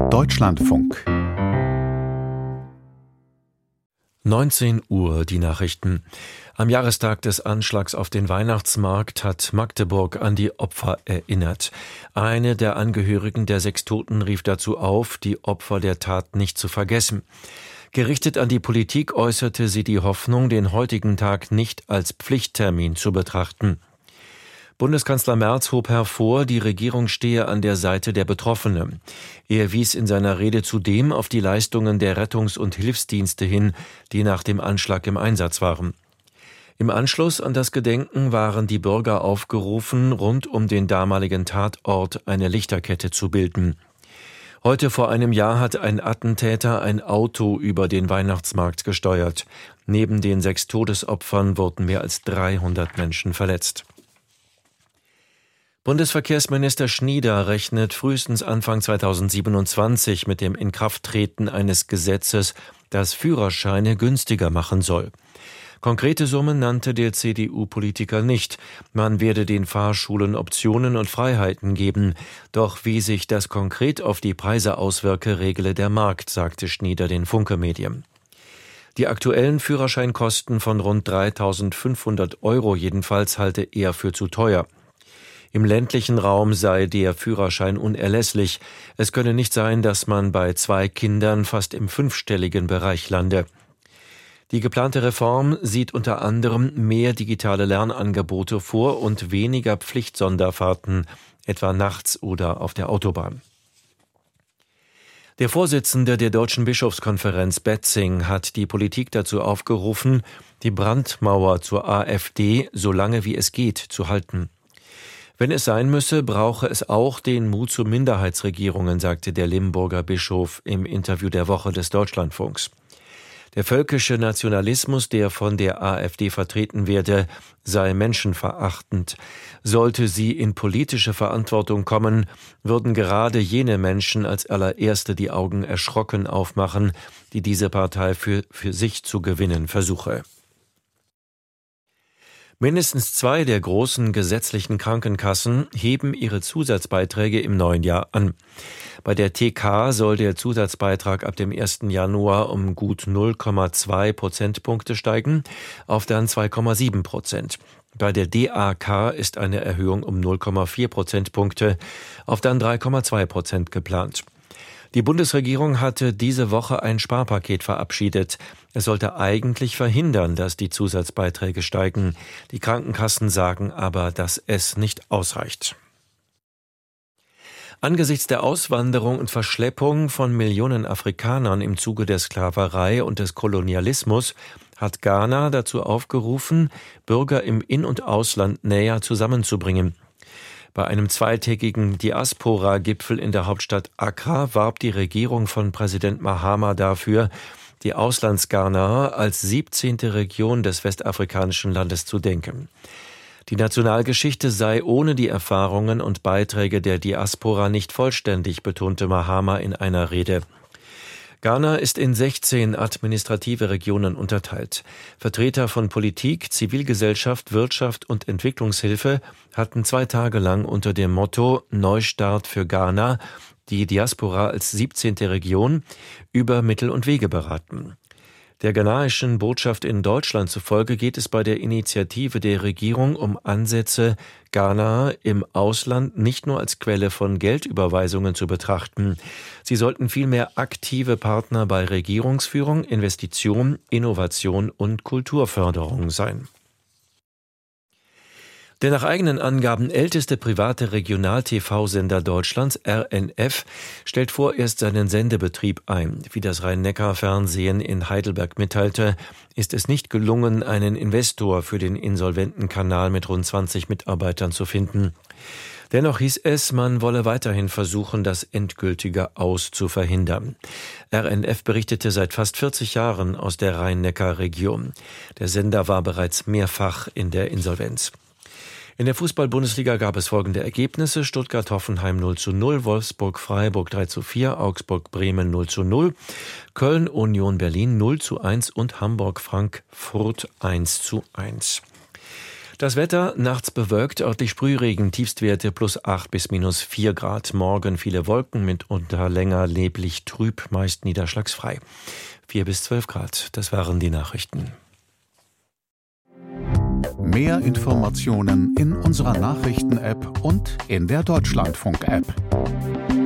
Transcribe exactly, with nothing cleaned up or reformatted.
Deutschlandfunk. neunzehn Uhr, die Nachrichten. Am Jahrestag des Anschlags auf den Weihnachtsmarkt hat Magdeburg an die Opfer erinnert. Eine der Angehörigen der sechs Toten rief dazu auf, die Opfer der Tat nicht zu vergessen. Gerichtet an die Politik äußerte sie die Hoffnung, den heutigen Tag nicht als Pflichttermin zu betrachten. Bundeskanzler Merz hob hervor, die Regierung stehe an der Seite der Betroffenen. Er wies in seiner Rede zudem auf die Leistungen der Rettungs- und Hilfsdienste hin, die nach dem Anschlag im Einsatz waren. Im Anschluss an das Gedenken waren die Bürger aufgerufen, rund um den damaligen Tatort eine Lichterkette zu bilden. Heute vor einem Jahr hat ein Attentäter ein Auto über den Weihnachtsmarkt gesteuert. Neben den sechs Todesopfern wurden mehr als dreihundert Menschen verletzt. Bundesverkehrsminister Schnieder rechnet frühestens Anfang zweitausendsiebenundzwanzig mit dem Inkrafttreten eines Gesetzes, das Führerscheine günstiger machen soll. Konkrete Summen nannte der C D U-Politiker nicht. Man werde den Fahrschulen Optionen und Freiheiten geben. Doch wie sich das konkret auf die Preise auswirke, regle der Markt, sagte Schnieder den Funke-Medien. Die aktuellen Führerscheinkosten von rund dreitausendfünfhundert Euro jedenfalls halte er für zu teuer. Im ländlichen Raum sei der Führerschein unerlässlich. Es könne nicht sein, dass man bei zwei Kindern fast im fünfstelligen Bereich lande. Die geplante Reform sieht unter anderem mehr digitale Lernangebote vor und weniger Pflichtsonderfahrten, etwa nachts oder auf der Autobahn. Der Vorsitzende der Deutschen Bischofskonferenz Betzing hat die Politik dazu aufgerufen, die Brandmauer zur AfD so lange wie es geht zu halten. Wenn es sein müsse, brauche es auch den Mut zu Minderheitsregierungen, sagte der Limburger Bischof im Interview der Woche des Deutschlandfunks. Der völkische Nationalismus, der von der AfD vertreten werde, sei menschenverachtend. Sollte sie in politische Verantwortung kommen, würden gerade jene Menschen als allererste die Augen erschrocken aufmachen, die diese Partei für, für sich zu gewinnen versuche. Mindestens zwei der großen gesetzlichen Krankenkassen heben ihre Zusatzbeiträge im neuen Jahr an. Bei der T K soll der Zusatzbeitrag ab dem ersten Januar um gut null Komma zwei Prozentpunkte steigen, auf dann zwei Komma sieben Prozent. Bei der D A K ist eine Erhöhung um null Komma vier Prozentpunkte, auf dann drei Komma zwei Prozent geplant. Die Bundesregierung hatte diese Woche ein Sparpaket verabschiedet. Es sollte eigentlich verhindern, dass die Zusatzbeiträge steigen. Die Krankenkassen sagen aber, dass es nicht ausreicht. Angesichts der Auswanderung und Verschleppung von Millionen Afrikanern im Zuge der Sklaverei und des Kolonialismus hat Ghana dazu aufgerufen, Bürger im In- und Ausland näher zusammenzubringen. Bei einem zweitägigen Diaspora-Gipfel in der Hauptstadt Accra warb die Regierung von Präsident Mahama dafür, die Auslandsghanaer als siebzehnte Region des westafrikanischen Landes zu denken. Die Nationalgeschichte sei ohne die Erfahrungen und Beiträge der Diaspora nicht vollständig, betonte Mahama in einer Rede. Ghana ist in sechzehn administrative Regionen unterteilt. Vertreter von Politik, Zivilgesellschaft, Wirtschaft und Entwicklungshilfe hatten zwei Tage lang unter dem Motto Neustart für Ghana die Diaspora als siebzehnte Region über Mittel und Wege beraten. Der ghanaischen Botschaft in Deutschland zufolge geht es bei der Initiative der Regierung um Ansätze, Ghana im Ausland nicht nur als Quelle von Geldüberweisungen zu betrachten. Sie sollten vielmehr aktive Partner bei Regierungsführung, Investition, Innovation und Kulturförderung sein. Der nach eigenen Angaben älteste private Regional-T V-Sender Deutschlands, R N F, stellt vorerst seinen Sendebetrieb ein. Wie das Rhein-Neckar-Fernsehen in Heidelberg mitteilte, ist es nicht gelungen, einen Investor für den insolventen Kanal mit rund zwanzig Mitarbeitern zu finden. Dennoch hieß es, man wolle weiterhin versuchen, das endgültige Aus zu verhindern. R N F berichtete seit fast vierzig Jahren aus der Rhein-Neckar-Region. Der Sender war bereits mehrfach in der Insolvenz. In der Fußball-Bundesliga gab es folgende Ergebnisse: Stuttgart-Hoffenheim null zu null, Wolfsburg-Freiburg drei zu vier, Augsburg-Bremen null zu null, Köln-Union Berlin null zu eins und Hamburg-Frankfurt eins zu eins. Das Wetter nachts bewölkt, örtlich Sprühregen, Tiefstwerte plus acht bis minus vier Grad. Morgen viele Wolken, mitunter länger neblig trüb, meist niederschlagsfrei. vier bis zwölf Grad, das waren die Nachrichten. Mehr Informationen in unserer Nachrichten-App und in der Deutschlandfunk-App.